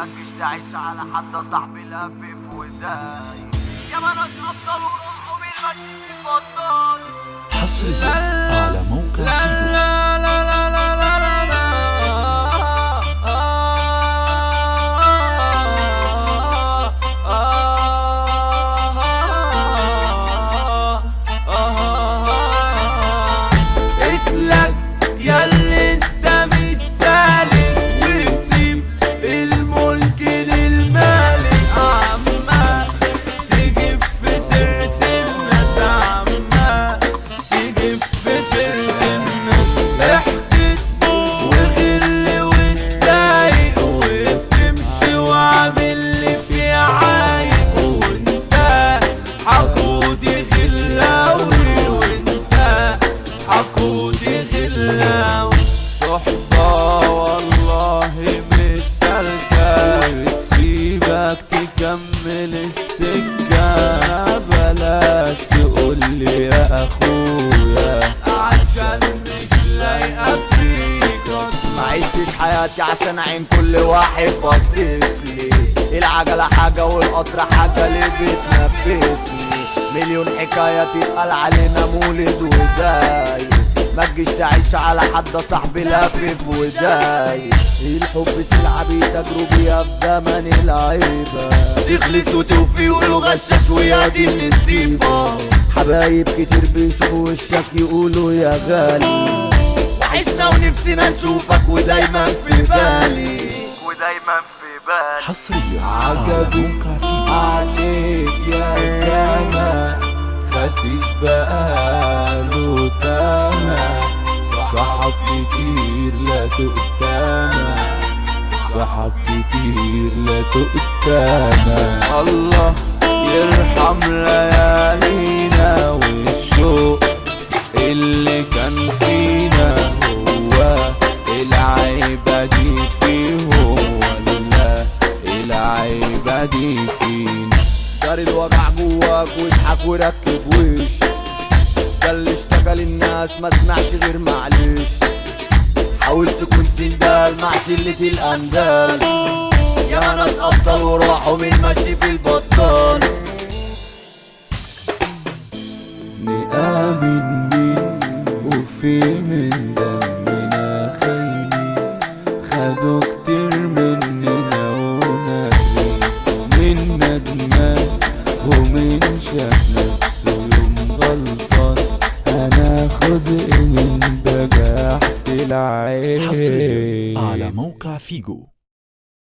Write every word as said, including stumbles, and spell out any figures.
متجيش تعيش على حد صاحبي لافف وداي. يا ما ناس ابطال وروحوا بالمجد البطال. حصريا على موقع فيدو. اسلك ياللي انت مش سالك وتسيب الملك للمالك. عمال تجيب في سيرة الناس، عمال تجيب في سيرة الناس. احكي وغل وتضايق وبتمشي وعامل لي في عايق. وانت حقودي غلاوي، وانت حقودي غلاوي. صحبة والله مش سالكة تسيبك تكمل السكة. بلاش تقولي يا اخويا عشان مش لايقة فيك. ما عشتش حياتي عشان عين كل واحد باصصلي. العجلة حاجة والقطر حاجة اللي بتنفسني. مليون حكاية تتقال علينا مولد وداي. ما تجيش تعيش على حد صاحبي لافف وداي. الحب سلعة بيتاجروا بيها في زمن العيبة. تخلص وتوفي يقولوا غشاش ويا دي النسيبة. حبايب كتير بيشوفوا وشك يقولوا يا غالي. وعشنا ونفسنا نشوفك ودايما في بالي، ودايما في بالي. حصريا على عجبي موقع فيدو. عليك يا زمان خسيس بقاله تمام. صحاب كتير لا تؤتمن، صحاب كتير لا تؤتمن. الله يرحم ليالينا والشوق اللي كان فينا. هو العيبة دي فيهم ولا العيبة دي فينا؟ دار الوجع جواك واضحك وركب وش. ده اللي اشتكى للناس ما سمعش غير معلش. حاول تكون سندال مع شلة الأندال. يا ما ناس أبطال وراحوا من مشي في البطال. نآمن مين وفي من دم